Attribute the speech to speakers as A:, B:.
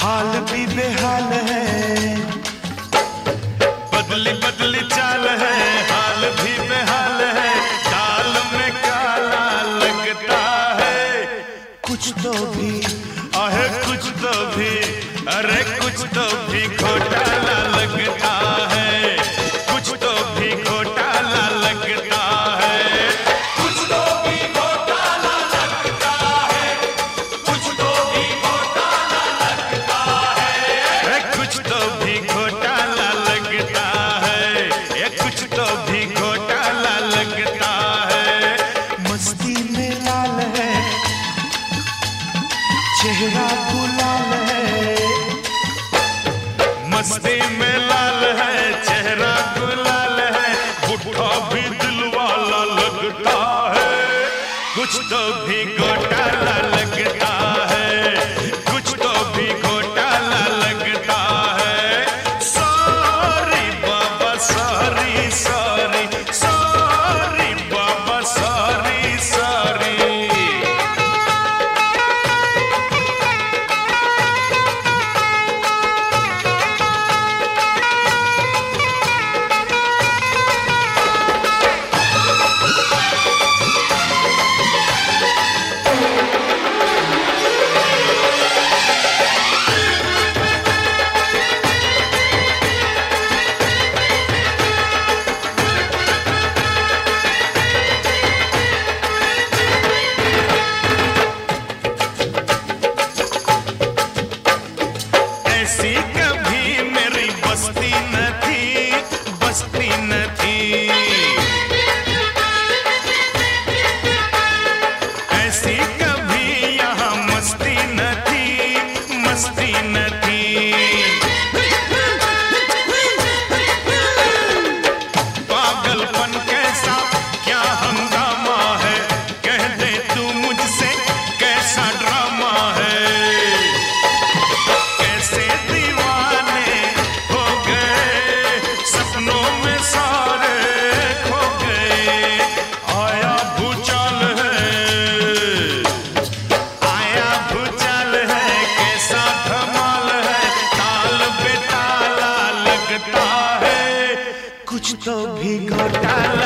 A: हाल भी बेहाल है, बदली बदली चाल है, हाल भी बेहाल है, चाल में काला लगता है। कुछ तो भी आहे, कुछ तो भी, अरे कुछ तो भी घोटाला लगता है, कुछ तो भी घोटाला लगता है, कुछ तो भी घोटाला लगता है, कुछ तो भी घोटाला लगता है, कुछ तो भी घोटाला लगता है, ये कुछ तो भी घोटाला लगता है। मस्ती में लाल है, चेहरा गुलाल है, मस्ती में लाल है, चेहरा गुलाल है, बुढ़ा भी दिल वाला लगता है, कुछ तो भी घोटाला लगता है, कुछ तो भी घोटाला लगता है। सॉरी बाबा सॉरी सॉरी, सॉरी बाबा सॉरी सॉरी। ऐसी कभी मेरी बस्ती न थी, बस्ती न थी, ऐसी कभी यहाँ मस्ती न थी, मस्ती न थी। पागलपन कैसा क्या हंगामा है, कह दे तू मुझसे कैसा ड्रामा है। कैसे दीवाने हो गए, सपनों में सारे खो गए। आया भूचाल है, आया भूचाल है, कैसा धमाल है, ताल पे ताला लगता है, कुछ तो भी घोटाला